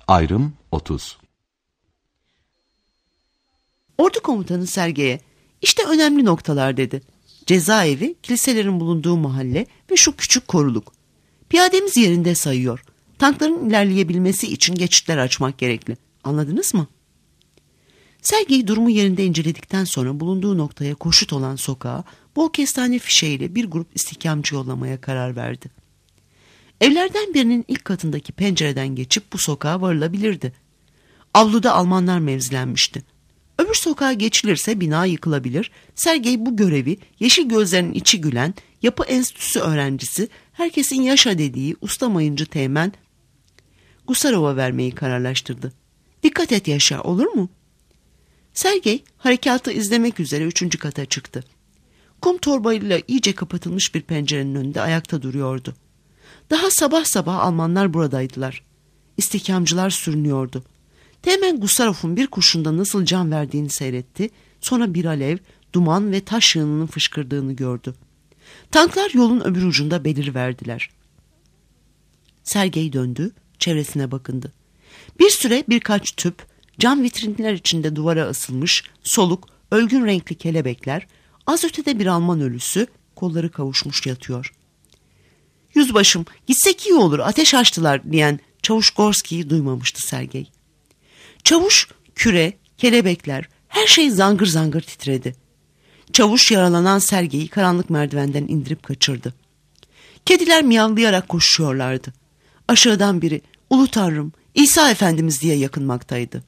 Ayrım 30. Ordu komutanı Sergey'e işte önemli noktalar dedi. Cezaevi, kiliselerin bulunduğu mahalle ve şu küçük koruluk. Piyademiz yerinde sayıyor. Tankların ilerleyebilmesi için geçitler açmak gerekli. Anladınız mı? Sergey durumu yerinde inceledikten sonra bulunduğu noktaya koşut olan sokağa bol kestane fişeğiyle bir grup istihkamcı yollamaya karar verdi. Evlerden birinin ilk katındaki pencereden geçip bu sokağa varılabilirdi. Avluda Almanlar mevzilenmişti. Öbür sokağa geçilirse bina yıkılabilir. Sergey bu görevi yeşil gözlerinin içi gülen, yapı enstitüsü öğrencisi, herkesin yaşa dediği usta mayıncı teğmen Gusarov'a vermeyi kararlaştırdı. Dikkat et Yaşa, olur mu? Sergey harekatı izlemek üzere 3. kata çıktı. Kum torbayla iyice kapatılmış bir pencerenin önünde ayakta duruyordu. Daha sabah sabah Almanlar buradaydılar. İstihkamcılar sürünüyordu. Teğmen Gusarov'un bir kurşunda nasıl can verdiğini seyretti. Sonra bir alev, duman ve taş yığınının fışkırdığını gördü. Tanklar yolun öbür ucunda beliriverdiler. Sergey döndü, çevresine bakındı. Bir süre birkaç tüp, cam vitrinler içinde duvara asılmış, soluk, ölgün renkli kelebekler, az ötede bir Alman ölüsü, kolları kavuşmuş yatıyor. "Yüzbaşım, gitsek iyi olur, ateş açtılar" diyen Çavuş Gorski'yi duymamıştı Sergey. Çavuş, küre, kelebekler, her şey zangır zangır titredi. Çavuş yaralanan Sergey'i karanlık merdivenden indirip kaçırdı. Kediler miyavlayarak koşuyorlardı. Aşağıdan biri "Ulu Tanrım, İsa Efendimiz" diye yakınmaktaydı.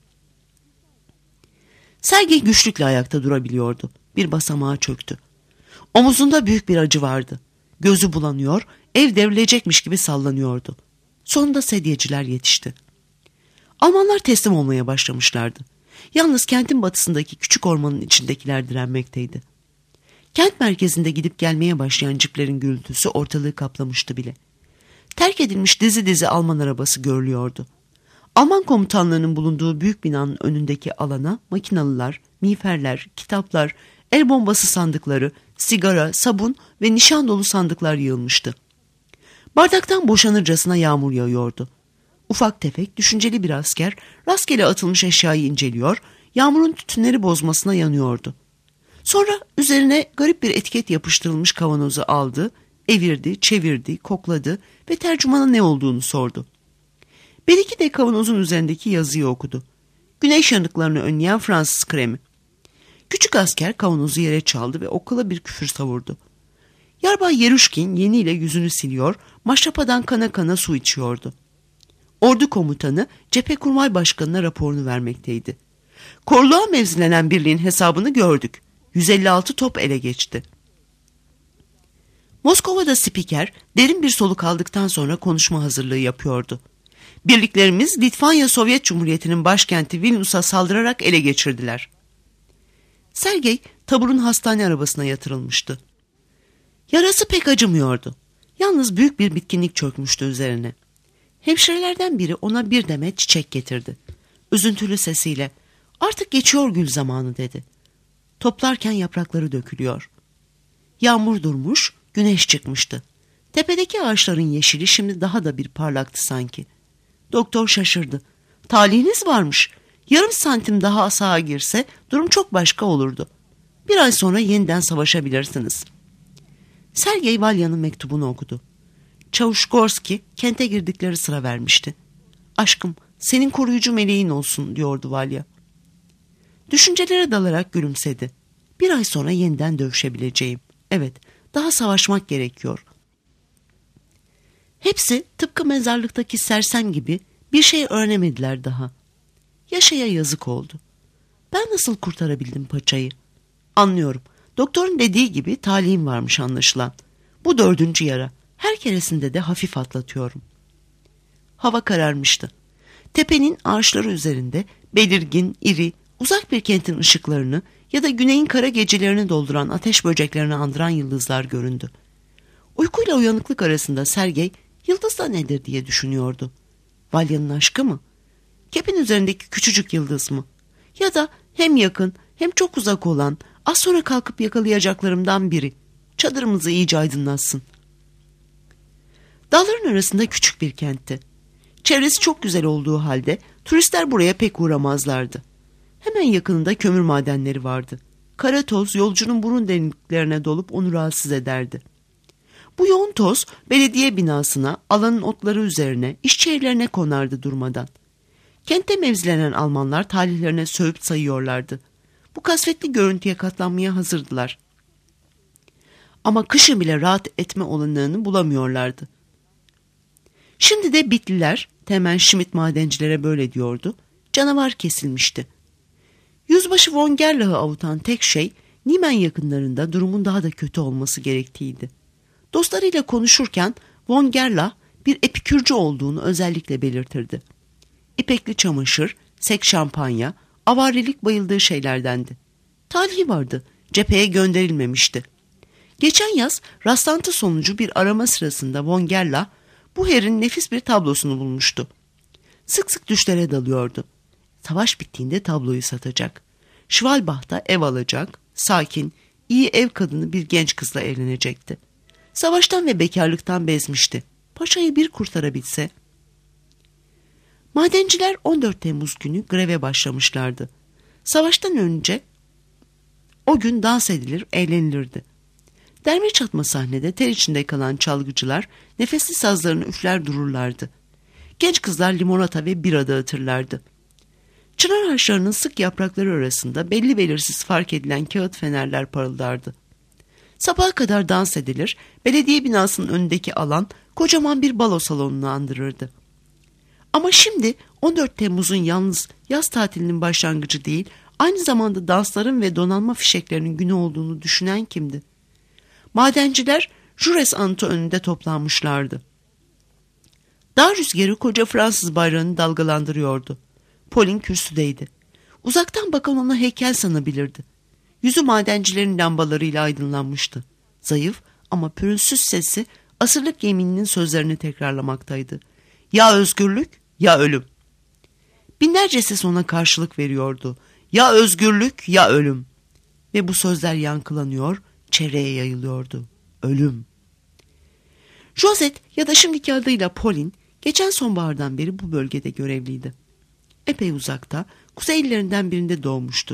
Sergey güçlükle ayakta durabiliyordu. Bir basamağa çöktü. Omuzunda büyük bir acı vardı. Gözü bulanıyor, ev devrilecekmiş gibi sallanıyordu. Sonunda sedyeciler yetişti. Almanlar teslim olmaya başlamışlardı. Yalnız kentin batısındaki küçük ormanın içindekiler direnmekteydi. Kent merkezinde gidip gelmeye başlayan ciplerin gürültüsü ortalığı kaplamıştı bile. Terk edilmiş dizi dizi Alman arabası görülüyordu. Alman komutanlarının bulunduğu büyük binanın önündeki alana makinalılar, miğferler, kitaplar, el bombası sandıkları, sigara, sabun ve nişan dolu sandıklar yığılmıştı. Bardaktan boşanırcasına yağmur yağıyordu. Ufak tefek, düşünceli bir asker rastgele atılmış eşyayı inceliyor, yağmurun tütünleri bozmasına yanıyordu. Sonra üzerine garip bir etiket yapıştırılmış kavanozu aldı, evirdi, çevirdi, kokladı ve tercümana ne olduğunu sordu. Belki de kavanozun üzerindeki yazıyı okudu. Güneş yanıklarını önleyen Fransız kremi. Küçük asker kavanozu yere çaldı ve okula bir küfür savurdu. Yarbay Yeruşkin yeniyle yüzünü siliyor, maşrapadan kana kana su içiyordu. Ordu komutanı Cephekurmay Başkanı'na raporunu vermekteydi. Korluğa mevzilenen birliğin hesabını gördük. 156 top ele geçti. Moskova'da spiker derin bir soluk aldıktan sonra konuşma hazırlığı yapıyordu. Birliklerimiz Litvanya Sovyet Cumhuriyeti'nin başkenti Vilnius'a saldırarak ele geçirdiler. Sergey taburun hastane arabasına yatırılmıştı. Yarası pek acımıyordu. Yalnız büyük bir bitkinlik çökmüştü üzerine. Hemşirelerden biri ona bir demet çiçek getirdi. Üzüntülü sesiyle "Artık geçiyor gül zamanı" dedi. Toplarken yaprakları dökülüyor. Yağmur durmuş, güneş çıkmıştı. Tepedeki ağaçların yeşili şimdi daha da bir parlaktı sanki. Doktor şaşırdı. "Talihiniz varmış. Yarım santim daha sağa girse durum çok başka olurdu. Bir ay sonra yeniden savaşabilirsiniz." Sergey Valya'nın mektubunu okudu. Çavuş Gorski kente girdikleri sıra vermişti. "Aşkım, senin koruyucu meleğin olsun" diyordu Valya. Düşüncelere dalarak gülümsedi. "Bir ay sonra yeniden dövüşebileceğim. Evet, daha savaşmak gerekiyor." Hepsi tıpkı mezarlıktaki sersem gibi bir şey öğrenemediler daha. Yaşaya yazık oldu. Ben nasıl kurtarabildim paçayı? Anlıyorum. Doktorun dediği gibi talihim varmış anlaşılan. Bu 4. yara. Her keresinde de hafif atlatıyorum. Hava kararmıştı. Tepenin ağaçları üzerinde belirgin, iri, uzak bir kentin ışıklarını ya da güneyin kara gecelerini dolduran ateş böceklerini andıran yıldızlar göründü. Uykuyla uyanıklık arasında Sergey, yıldız da nedir diye düşünüyordu. Valya'nın aşkı mı? Kepin üzerindeki küçücük yıldız mı? Ya da hem yakın hem çok uzak olan, az sonra kalkıp yakalayacaklarımdan biri. Çadırımızı iyice aydınlatsın. Dağların arasında küçük bir kentti. Çevresi çok güzel olduğu halde turistler buraya pek uğramazlardı. Hemen yakınında kömür madenleri vardı. Kara toz yolcunun burun deliklerine dolup onu rahatsız ederdi. Bu yoğun toz belediye binasına, alanın otları üzerine, işçi evlerine konardı durmadan. Kente mevzilenen Almanlar talihlerine sövüp sayıyorlardı. Bu kasvetli görüntüye katlanmaya hazırdılar. Ama kışın bile rahat etme olanağını bulamıyorlardı. Şimdi de Bitliler, Teğmen Schmidt madencilere böyle diyordu, canavar kesilmişti. Yüzbaşı von Gerlach'ı avutan tek şey, Niemen yakınlarında durumun daha da kötü olması gerektiğiydi. Dostlarıyla konuşurken von Gerlach bir epikürcü olduğunu özellikle belirtirdi. İpekli çamaşır, sek şampanya, avarelik bayıldığı şeylerdendi. Talihi vardı, cepheye gönderilmemişti. Geçen yaz rastlantı sonucu bir arama sırasında von Gerlach bu herin nefis bir tablosunu bulmuştu. Sık sık düşlere dalıyordu. Savaş bittiğinde tabloyu satacak. Schwalbach'ta ev alacak, sakin, iyi ev kadını bir genç kızla evlenecekti. Savaştan ve bekarlıktan bezmişti. Paşayı bir kurtarabilse. Madenciler 14 Temmuz günü greve başlamışlardı. Savaştan önce o gün dans edilir, eğlenilirdi. Derme çatma sahnede ter içinde kalan çalgıcılar nefesli sazlarını üfler dururlardı. Genç kızlar limonata ve bira dağıtırlardı. Çınar ağaçlarının sık yaprakları arasında belli belirsiz fark edilen kağıt fenerler parıldardı. Sabaha kadar dans edilir, belediye binasının önündeki alan kocaman bir balo salonunu andırırdı. Ama şimdi 14 Temmuz'un yalnız yaz tatilinin başlangıcı değil, aynı zamanda dansların ve donanma fişeklerinin günü olduğunu düşünen kimdi? Madenciler Jures anıtı önünde toplanmışlardı. Dağ rüzgarı koca Fransız bayrağını dalgalandırıyordu. Pauline kürsüdeydi. Uzaktan bakan ona heykel sanabilirdi. Yüzü madencilerin lambalarıyla aydınlanmıştı. Zayıf ama pürüzsüz sesi asırlık yemininin sözlerini tekrarlamaktaydı. Ya özgürlük ya ölüm. Binlerce ses ona karşılık veriyordu. Ya özgürlük ya ölüm. Ve bu sözler yankılanıyor, çevreye yayılıyordu. Ölüm. Josette ya da şimdiki adıyla Pauline geçen sonbahardan beri bu bölgede görevliydi. Epey uzakta, kuzey illerinden birinde doğmuştu.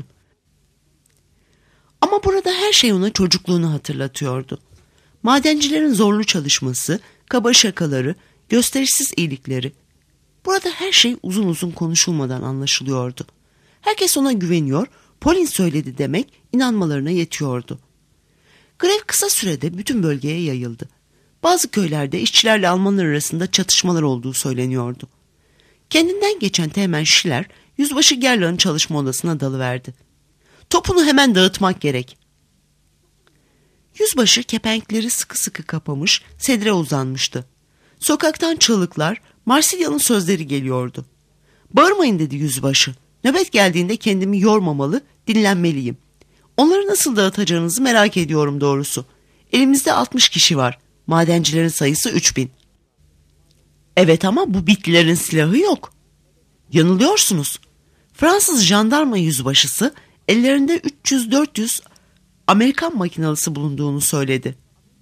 Ama burada her şey ona çocukluğunu hatırlatıyordu. Madencilerin zorlu çalışması, kaba şakaları, gösterişsiz iyilikleri. Burada her şey uzun uzun konuşulmadan anlaşılıyordu. Herkes ona güveniyor, Pauline söyledi demek inanmalarına yetiyordu. Grev kısa sürede bütün bölgeye yayıldı. Bazı köylerde işçilerle Almanlar arasında çatışmalar olduğu söyleniyordu. Kendinden geçen Teğmen Schiller, Yüzbaşı Gerlach'ın çalışma odasına dalıverdi. Topunu hemen dağıtmak gerek. Yüzbaşı kepenkleri sıkı sıkı kapamış, sedire uzanmıştı. Sokaktan çığlıklar, Marsilya'nın sözleri geliyordu. Bağırmayın dedi yüzbaşı. Nöbet geldiğinde kendimi yormamalı, dinlenmeliyim. Onları nasıl dağıtacağınızı merak ediyorum doğrusu. Elimizde 60 kişi var. Madencilerin sayısı 3000. Evet ama bu Bitlilerin silahı yok. Yanılıyorsunuz. Fransız jandarma yüzbaşısı ellerinde 300-400 Amerikan makinalısı bulunduğunu söyledi.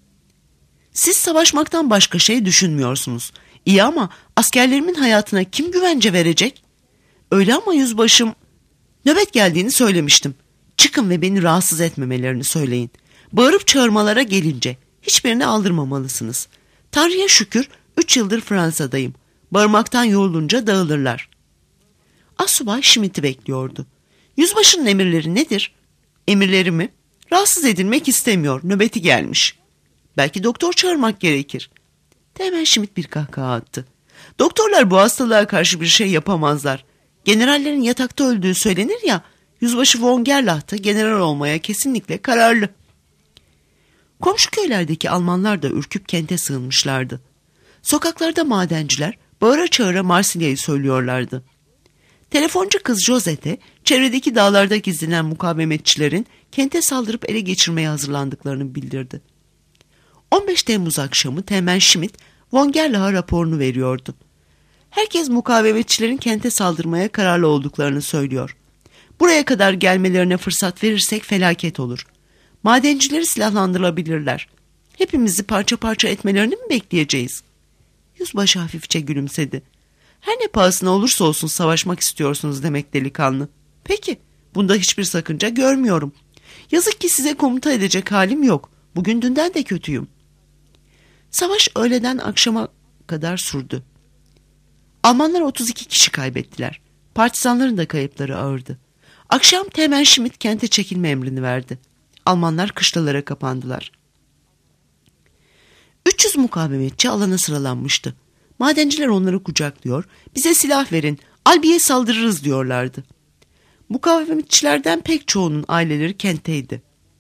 Siz savaşmaktan başka şey düşünmüyorsunuz. İyi ama askerlerimin hayatına kim güvence verecek? Öyle ama yüzbaşım, nöbet geldiğini söylemiştim. Çıkın ve beni rahatsız etmemelerini söyleyin. Bağırıp çağırmalara gelince hiçbirini aldırmamalısınız. Tanrı'ya şükür 3 yıldır Fransa'dayım. Bağırmaktan yorulunca dağılırlar. Asubay Schmidt'i bekliyordu. Yüzbaşının emirleri nedir? Emirleri mi? Rahatsız edilmek istemiyor, nöbeti gelmiş. Belki doktor çağırmak gerekir. Teğmen Schmidt bir kahkaha attı. Doktorlar bu hastalığa karşı bir şey yapamazlar. Generallerin yatakta öldüğü söylenir ya, Yüzbaşı von Gerlach da general olmaya kesinlikle kararlı. Komşu köylerdeki Almanlar da ürküp kente sığınmışlardı. Sokaklarda madenciler bağıra çağıra Marsilya'yı söylüyorlardı. Telefoncu kız Josette, çevredeki dağlarda gizlenen mukavemetçilerin kente saldırıp ele geçirmeye hazırlandıklarını bildirdi. 15 Temmuz akşamı Teğmen Schmidt, von Gerlach'a raporunu veriyordu. Herkes mukavemetçilerin kente saldırmaya kararlı olduklarını söylüyor. Buraya kadar gelmelerine fırsat verirsek felaket olur. Madencileri silahlandırabilirler. Hepimizi parça parça etmelerini mi bekleyeceğiz? Yüzbaşı hafifçe gülümsedi. Her ne pahasına olursa olsun savaşmak istiyorsunuz demek delikanlı. Peki, bunda hiçbir sakınca görmüyorum. Yazık ki size komuta edecek halim yok. Bugün dünden de kötüyüm. Savaş öğleden akşama kadar sürdü. Almanlar 32 kişi kaybettiler. Partizanların da kayıpları ağırdı. Akşam Teğmen Schmidt kente çekilme emrini verdi. Almanlar kışlalara kapandılar. 300 mukavemetçi alana sıralanmıştı. Madenciler onları kucaklıyor, bize silah verin, Albi'ye saldırırız diyorlardı. Mukavemetçilerden pek çoğunun aileleri kentteydi.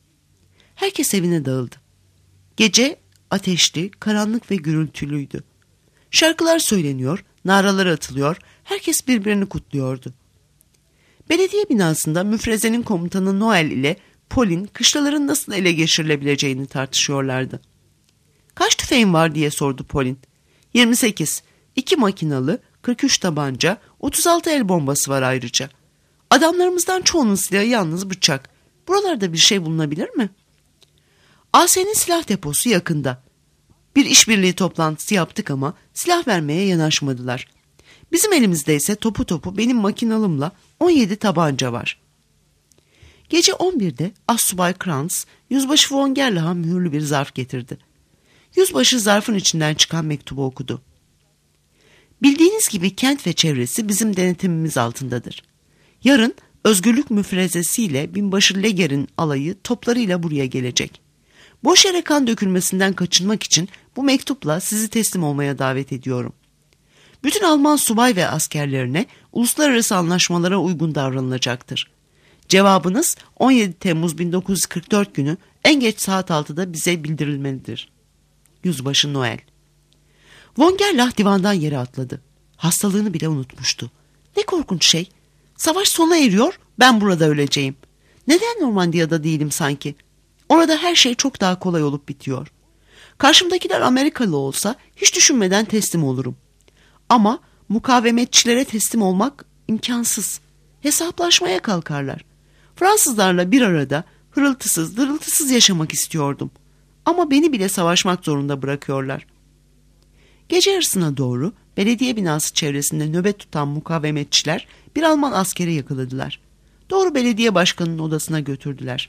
Herkes evine dağıldı. Gece ateşli, karanlık ve gürültülüydü. Şarkılar söyleniyor, naralar atılıyor, herkes birbirini kutluyordu. Belediye binasında müfrezenin komutanı Noel ile Pauline kışlaların nasıl ele geçirilebileceğini tartışıyorlardı. Kaç tüfeğin var diye sordu Pauline. 28, 2 makinalı, 43 tabanca, 36 el bombası var ayrıca. Adamlarımızdan çoğunun silahı yalnız bıçak. Buralarda bir şey bulunabilir mi? AS'nin silah deposu yakında. Bir işbirliği toplantısı yaptık ama silah vermeye yanaşmadılar. Bizim elimizde ise topu topu benim makinalımla 17 tabanca var. Gece 11'de Assubay Kranz, Yüzbaşı von Gerlach'a mühürlü bir zarf getirdi. Yüzbaşı zarfın içinden çıkan mektubu okudu. Bildiğiniz gibi kent ve çevresi bizim denetimimiz altındadır. Yarın özgürlük müfrezesiyle binbaşı Leger'in alayı toplarıyla buraya gelecek. Boş yere kan dökülmesinden kaçınmak için bu mektupla sizi teslim olmaya davet ediyorum. Bütün Alman subay ve askerlerine uluslararası anlaşmalara uygun davranılacaktır. Cevabınız 17 Temmuz 1944 günü en geç saat 6'da bize bildirilmelidir. Yüzbaşı Noel. Von Gerlach divandan yere atladı. Hastalığını bile unutmuştu. Ne korkunç şey. Savaş sona eriyor, ben burada öleceğim. Neden Normandiya'da değilim sanki? Orada her şey çok daha kolay olup bitiyor. Karşımdakiler Amerikalı olsa hiç düşünmeden teslim olurum. Ama mukavemetçilere teslim olmak imkansız. Hesaplaşmaya kalkarlar. Fransızlarla bir arada hırıltısız, dırıltısız yaşamak istiyordum. Ama beni bile savaşmak zorunda bırakıyorlar. Gece yarısına doğru belediye binası çevresinde nöbet tutan mukavemetçiler bir Alman askeri yakaladılar. Doğru belediye başkanının odasına götürdüler.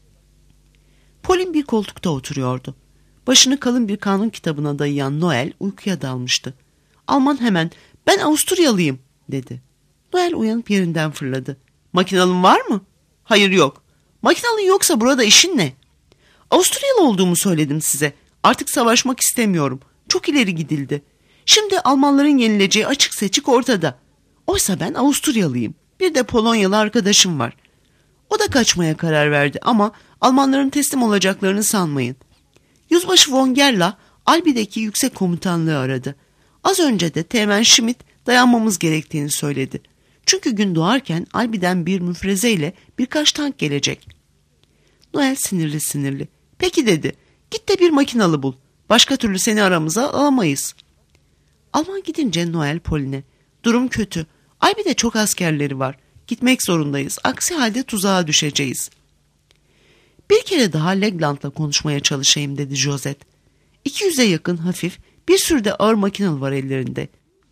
Pauline bir koltukta oturuyordu. Başını kalın bir kanun kitabına dayayan Noel uykuya dalmıştı. Alman hemen "Ben Avusturyalıyım" dedi. Noel uyanıp yerinden fırladı. "Makinalın var mı?" "Hayır, yok." "Makinalın yoksa burada işin ne?" "Avusturyalı olduğumu söyledim size. Artık savaşmak istemiyorum. Çok ileri gidildi. Şimdi Almanların yenileceği açık seçik ortada. Oysa ben Avusturyalıyım. Bir de Polonyalı arkadaşım var. O da kaçmaya karar verdi ama Almanların teslim olacaklarını sanmayın." Yüzbaşı von Gerlach Albi'deki yüksek komutanlığı aradı. Az önce de Teğmen Schmidt dayanmamız gerektiğini söyledi. Çünkü gün doğarken Albi'den bir müfrezeyle birkaç tank gelecek. Noel sinirli sinirli. "Peki" dedi. "Git de bir makinalı bul. Başka türlü seni aramıza alamayız." Alman gidince Noel Pauline'e "Durum kötü. Albi'de çok askerleri var. Gitmek zorundayız. Aksi halde tuzağa düşeceğiz." "Bir kere daha Legland'la konuşmaya çalışayım" dedi Josette. 200'e yakın hafif, bir sürü de ağır makinalı var ellerinde.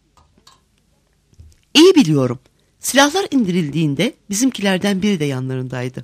"İyi biliyorum. Silahlar indirildiğinde bizimkilerden biri de yanlarındaydı."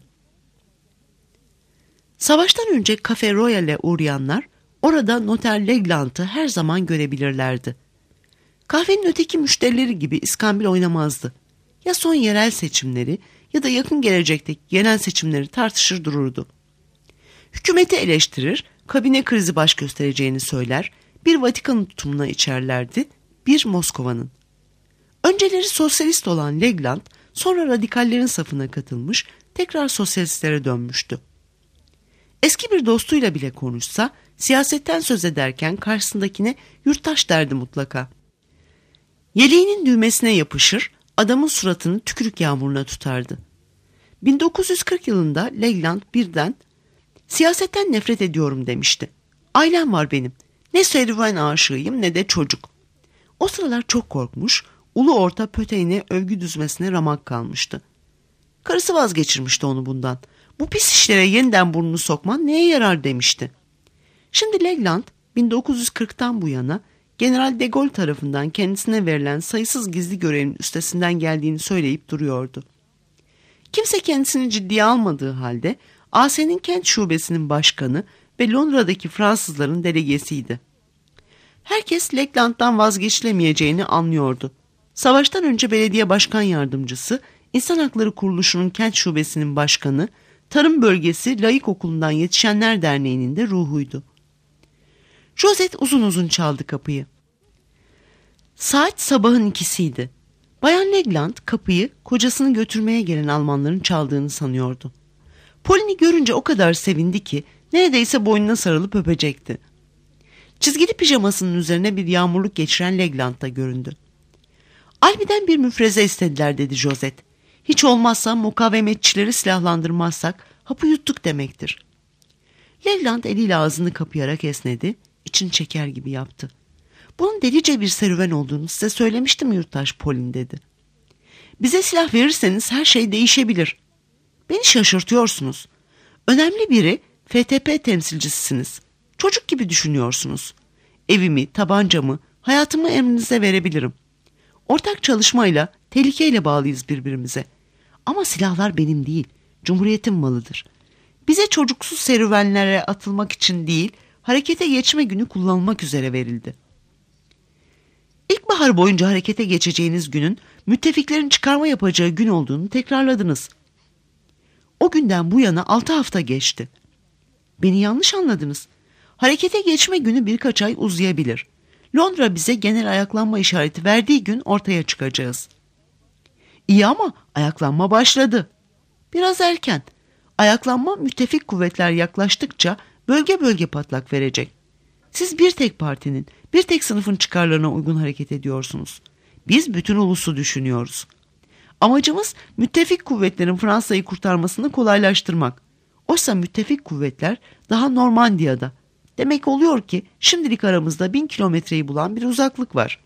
Savaştan önce Cafe Royale'e uğrayanlar orada Noter Legland'ı her zaman görebilirlerdi. Kahvenin öteki müşterileri gibi iskambil oynamazdı. Ya son yerel seçimleri ya da yakın gelecekteki genel seçimleri tartışır dururdu. Hükümeti eleştirir, kabine krizi baş göstereceğini söyler, bir Vatikan'ın tutumuna içerlerdi, bir Moskova'nın. Önceleri sosyalist olan Legland sonra radikallerin safına katılmış, tekrar sosyalistlere dönmüştü. Eski bir dostuyla bile konuşsa, siyasetten söz ederken karşısındakine yurttaş derdi mutlaka. Yeleğinin düğmesine yapışır, adamın suratını tükürük yağmuruna tutardı. 1940 yılında Legland birden "Siyasetten nefret ediyorum" demişti. "Ailem var benim. Ne serüven aşığıyım ne de çocuk." O sıralar çok korkmuş, ulu orta Pötey'ine övgü düzmesine ramak kalmıştı. Karısı vazgeçirmişti onu bundan. "Bu pis işlere yeniden burnunu sokman neye yarar" demişti. Şimdi Legland 1940'tan bu yana General de Gaulle tarafından kendisine verilen sayısız gizli görevin üstesinden geldiğini söyleyip duruyordu. Kimse kendisini ciddiye almadığı halde AS'nin kent şubesinin başkanı ve Londra'daki Fransızların delegesiydi. Herkes Leckland'dan vazgeçilemeyeceğini anlıyordu. Savaştan önce belediye başkan yardımcısı, İnsan Hakları Kuruluşu'nun kent şubesinin başkanı, Tarım Bölgesi Laik Okulu'ndan Yetişenler Derneği'nin de ruhuydu. Josette uzun uzun çaldı kapıyı. Saat sabahın 2'siydi. Bayan Leckland kapıyı kocasını götürmeye gelen Almanların çaldığını sanıyordu. Pauline'i görünce o kadar sevindi ki neredeyse boynuna sarılıp öpecekti. Çizgili pijamasının üzerine bir yağmurluk geçiren Leckland da göründü. Albi'den bir müfreze istediler dedi Josette. Hiç olmazsa mukavemetçileri silahlandırmazsak hapı yuttuk demektir. Leckland eliyle ağzını kapayarak esnedi, içini çeker gibi yaptı. Bunun delice bir serüven olduğunu size söylemiştim yurttaş Pauline dedi. Bize silah verirseniz her şey değişebilir. Beni şaşırtıyorsunuz. Önemli biri FTP temsilcisisiniz. Çocuk gibi düşünüyorsunuz. Evimi, tabancamı, hayatımı emrinize verebilirim. Ortak çalışmayla, tehlikeyle bağlıyız birbirimize. Ama silahlar benim değil, Cumhuriyet'in malıdır. Bize çocuksuz serüvenlere atılmak için değil, harekete geçme günü kullanılmak üzere verildi. İlkbahar boyunca harekete geçeceğiniz günün müttefiklerin çıkarma yapacağı gün olduğunu tekrarladınız. O günden bu yana 6 hafta geçti. Beni yanlış anladınız. Harekete geçme günü birkaç ay uzayabilir. Londra bize genel ayaklanma işareti verdiği gün ortaya çıkacağız. İyi ama ayaklanma başladı. Biraz erken. Ayaklanma müttefik kuvvetler yaklaştıkça bölge bölge patlak verecek. Siz bir tek partinin, bir tek sınıfın çıkarlarına uygun hareket ediyorsunuz. Biz bütün ulusu düşünüyoruz. Amacımız müttefik kuvvetlerin Fransa'yı kurtarmasını kolaylaştırmak. Oysa müttefik kuvvetler daha Normandiya'da. Demek oluyor ki şimdilik aramızda 1000 kilometreyi bulan bir uzaklık var.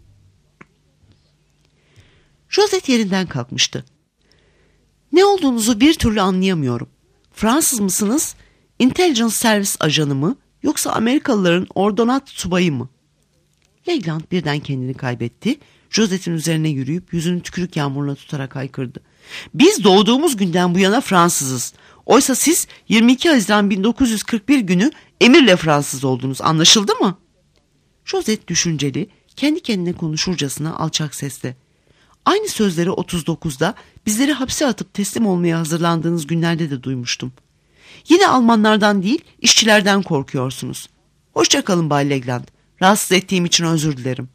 Josette yerinden kalkmıştı. Ne olduğunuzu bir türlü anlayamıyorum. Fransız mısınız? Intelligence Service ajanı mı? Yoksa Amerikalıların ordonat subayı mı? Leckland birden kendini kaybetti. Josette'in üzerine yürüyüp yüzünü tükürük yağmuruna tutarak haykırdı. Biz doğduğumuz günden bu yana Fransızız. Oysa siz 22 Haziran 1941 günü emirle Fransız oldunuz. Anlaşıldı mı? Josette düşünceli, kendi kendine konuşurcasına alçak sesle. Aynı sözleri 39'da bizleri hapse atıp teslim olmaya hazırlandığınız günlerde de duymuştum. Yine Almanlardan değil, işçilerden korkuyorsunuz. Hoşça kalın Bay Leckland. Rahatsız ettiğim için özür dilerim.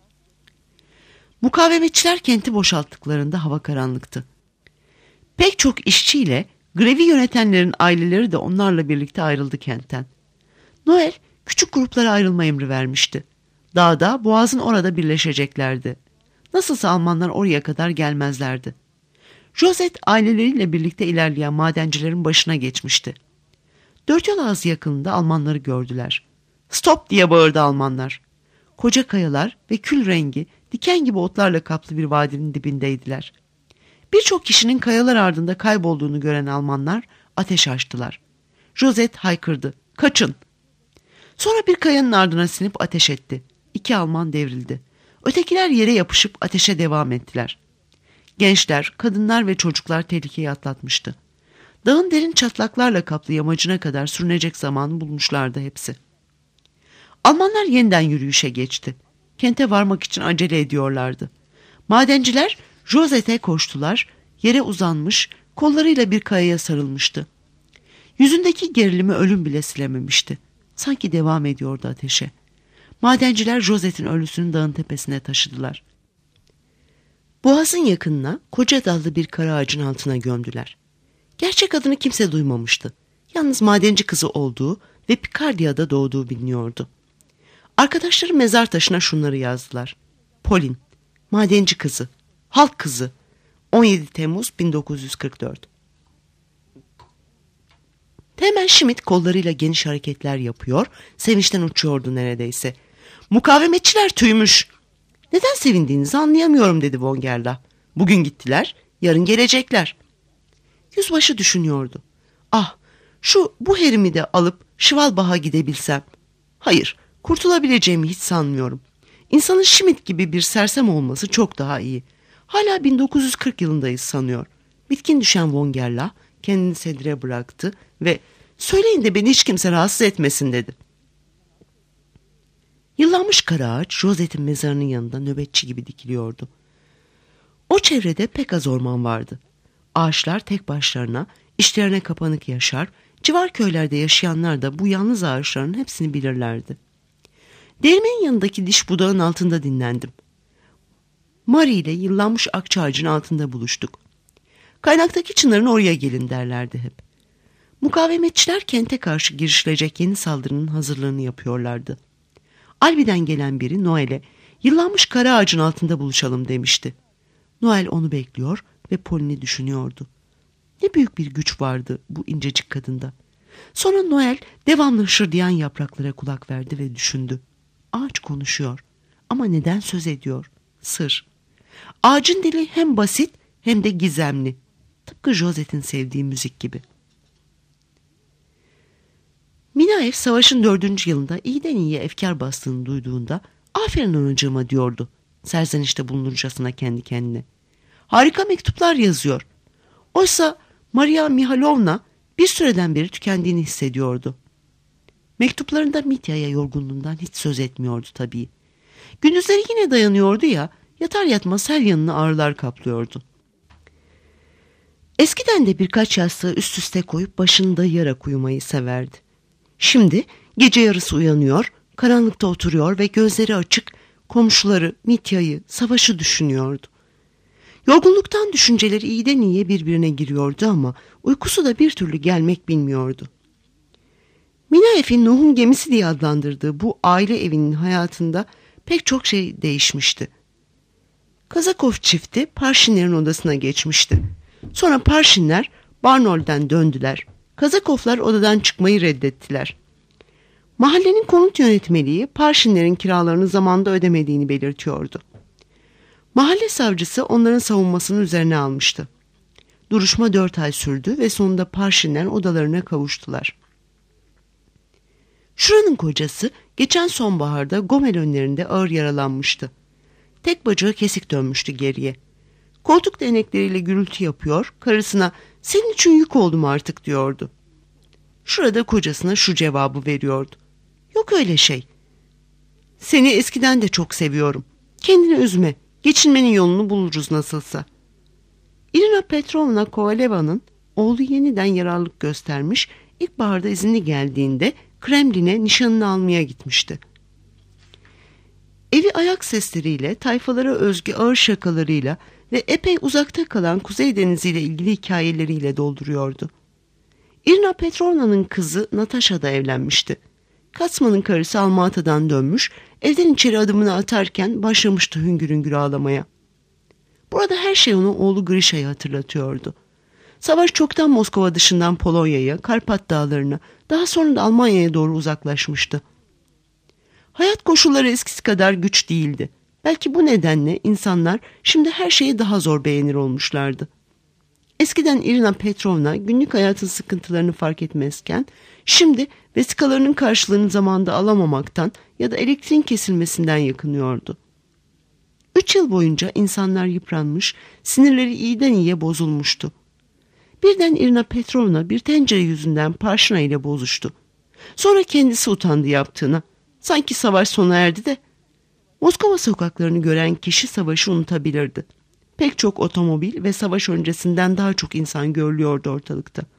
Mukavemetçiler kenti boşalttıklarında hava karanlıktı. Pek çok işçiyle grevi yönetenlerin aileleri de onlarla birlikte ayrıldı kentten. Noel küçük gruplara ayrılma emri vermişti. Dağda, boğazın orada birleşeceklerdi. Nasılsa Almanlar oraya kadar gelmezlerdi. Josette aileleriyle birlikte ilerleyen madencilerin başına geçmişti. Dört yol ağzı yakınında Almanları gördüler. "Stop!" diye bağırdı Almanlar. Koca kayalar ve kül rengi diken gibi otlarla kaplı bir vadinin dibindeydiler. Birçok kişinin kayalar ardında kaybolduğunu gören Almanlar ateş açtılar. Josette haykırdı. "Kaçın!" Sonra bir kayanın ardına sinip ateş etti. 2 Alman devrildi. Ötekiler yere yapışıp ateşe devam ettiler. Gençler, kadınlar ve çocuklar tehlikeyi atlatmıştı. Dağın derin çatlaklarla kaplı yamacına kadar sürünecek zamanı bulmuşlardı hepsi. Almanlar yeniden yürüyüşe geçti. Kente varmak için acele ediyorlardı. Madenciler Josette'e koştular, yere uzanmış, kollarıyla bir kayaya sarılmıştı. Yüzündeki gerilimi ölüm bile silememişti. Sanki devam ediyordu ateşe. Madenciler Josette'in ölüsünü dağın tepesine taşıdılar. Boğazın yakınına koca dallı bir kara ağacın altına gömdüler. Gerçek adını kimse duymamıştı. Yalnız madenci kızı olduğu ve Picardiya'da doğduğu biliniyordu. Arkadaşları mezar taşına şunları yazdılar. Pauline, madenci kızı, halk kızı, 17 Temmuz 1944. Teğmen Schmidt kollarıyla geniş hareketler yapıyor, sevinçten uçuyordu neredeyse. "Mukavemetçiler tüymüş." "Neden sevindiğinizi anlayamıyorum," dedi von Gerda. "Bugün gittiler, yarın gelecekler." Yüzbaşı düşünüyordu. "Ah, bu herimi de alıp Şivalbach'a gidebilsem." "Hayır, kurtulabileceğimi hiç sanmıyorum. İnsanın Schmidt gibi bir sersem olması çok daha iyi. Hala 1940 yılındayız sanıyor. Bitkin düşen von Gerlach kendini sedire bıraktı ve "Söyleyin de beni hiç kimse rahatsız etmesin" dedi. Yıllanmış kara ağaç Josette'in mezarının yanında nöbetçi gibi dikiliyordu. O çevrede pek az orman vardı. Ağaçlar tek başlarına, işlerine kapanık yaşar, civar köylerde yaşayanlar da bu yalnız ağaçların hepsini bilirlerdi. Değirmenin yanındaki diş budağın altında dinlendim. Marie ile yıllanmış akça ağacın altında buluştuk. Kaynaktaki çınarın oraya gelin derlerdi hep. Mukavemetçiler kente karşı girişilecek yeni saldırının hazırlığını yapıyorlardı. Albi'den gelen biri Noel'e "Yıllanmış kara ağacın altında buluşalım" demişti. Noel onu bekliyor ve Pauline'i düşünüyordu. Ne büyük bir güç vardı bu incecik kadında. Sonra Noel devamlı hışırdayan yapraklara kulak verdi ve düşündü. Ağaç konuşuyor ama neden söz ediyor? Sır. Ağacın dili hem basit hem de gizemli. Tıpkı Josette'in sevdiği müzik gibi. Minaev savaşın 4. yılında iyiden iyiye efkar bastığını duyduğunda "Aferin anacığıma" diyordu. Serzenişte bulunurcasına kendi kendine. Harika mektuplar yazıyor. Oysa Maria Mihailovna bir süreden beri tükendiğini hissediyordu. Mektuplarında Mitya'ya yorgunluğundan hiç söz etmiyordu tabii. Gündüzleri yine dayanıyordu ya, yatar yatmaz her yanını ağrılar kaplıyordu. Eskiden de birkaç yastığı üst üste koyup başını dayayarak uyumayı severdi. Şimdi gece yarısı uyanıyor, karanlıkta oturuyor ve gözleri açık komşuları, Mitya'yı, savaşı düşünüyordu. Yorgunluktan düşünceleri iyiden iyiye birbirine giriyordu ama uykusu da bir türlü gelmek bilmiyordu. Minaev'in Nuh'un gemisi diye adlandırdığı bu aile evinin hayatında pek çok şey değişmişti. Kazakov çifti Parşinlerin odasına geçmişti. Sonra Parşinler Barnol'den döndüler. Kazakovlar odadan çıkmayı reddettiler. Mahallenin konut yönetmeliği Parşinlerin kiralarını zamanında ödemediğini belirtiyordu. Mahalle savcısı onların savunmasını üzerine almıştı. Duruşma 4 ay sürdü ve sonunda Parşinler odalarına kavuştular. Şuranın kocası geçen sonbaharda Gomel önlerinde ağır yaralanmıştı. Tek bacağı kesik dönmüştü geriye. Koltuk değnekleriyle gürültü yapıyor, karısına "Senin için yük oldum artık" diyordu. Şurada kocasına şu cevabı veriyordu: "Yok öyle şey. Seni eskiden de çok seviyorum. Kendini üzme. Geçinmenin yolunu buluruz nasılsa." Irina Petrovna Kovaleva'nın oğlu yeniden yararlılık göstermiş, ilkbaharda izinli geldiğinde Kremlin'e nişanını almaya gitmişti. Evi ayak sesleriyle, tayfalara özgü ağır şakalarıyla ve epey uzakta kalan Kuzey Denizi ile ilgili hikayeleriyle dolduruyordu. Irina Petrovna'nın kızı Natasha da evlenmişti. Katsman'ın karısı Almata'dan dönmüş, evden içeri adımını atarken başlamıştı hüngür hüngür ağlamaya. Burada her şey onu oğlu Grisha'yı hatırlatıyordu. Savaş çoktan Moskova dışından Polonya'ya, Karpat dağlarına, daha sonra da Almanya'ya doğru uzaklaşmıştı. Hayat koşulları eskisi kadar güç değildi. Belki bu nedenle insanlar şimdi her şeyi daha zor beğenir olmuşlardı. Eskiden Irina Petrovna günlük hayatın sıkıntılarını fark etmezken, şimdi vesikalarının karşılığını zamanında alamamaktan ya da elektriğin kesilmesinden yakınıyordu. 3 yıl boyunca insanlar yıpranmış, sinirleri iyiden iyiye bozulmuştu. Birden Irina Petrovna bir tencere yüzünden Parşina ile bozuştu. Sonra kendisi utandı yaptığına. Sanki savaş sona erdi de. Moskova sokaklarını gören kişi savaşı unutabilirdi. Pek çok otomobil ve savaş öncesinden daha çok insan görülüyordu ortalıkta.